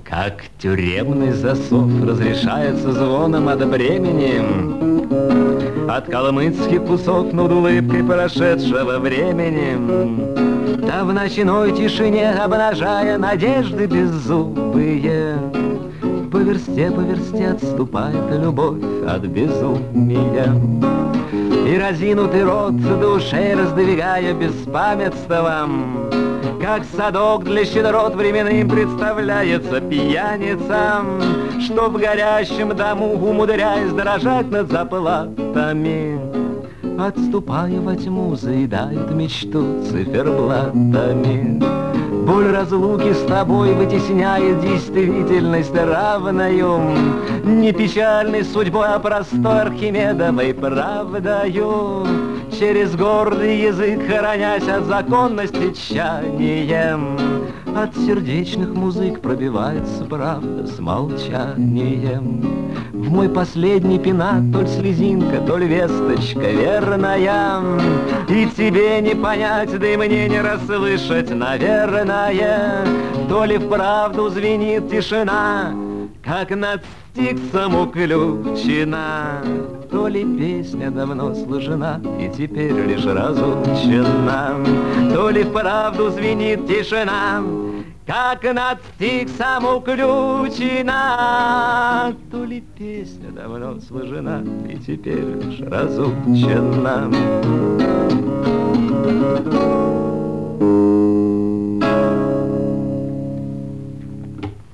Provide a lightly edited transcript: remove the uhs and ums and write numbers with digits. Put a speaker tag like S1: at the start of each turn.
S1: Как тюремный засов разрешается звоном от бремени, от калмыцких кусов над улыбкой прошедшего времени. Да в ночной тишине, обнажая надежды беззубые, по версте отступает любовь от безумия. И разинутый рот душей раздвигая беспамятством, как садок для щедрот временным представляется пьяницам, что в горящем дому, умудряясь дрожать над заплатами, отступая во тьму, заедают мечту циферблатами. Боль разлуки с тобой вытесняет действительность равною, не печальной судьбой, а простой архимедовой правдою. Через гордый язык, хоронясь от законности тщанием, от сердечных музык пробивается правда с молчанием. В мой последний пенат то ли слезинка, то ли весточка верная, и тебе не понять, да и мне не расслышать, наверное, то ли вправду звенит тишина, как над Стиксом уключена, то ли песня давно сложена и теперь лишь разучена, то ли вправду звенит тишина, как над Стиксом уключена, то ли песня давно сложена и теперь лишь разучена.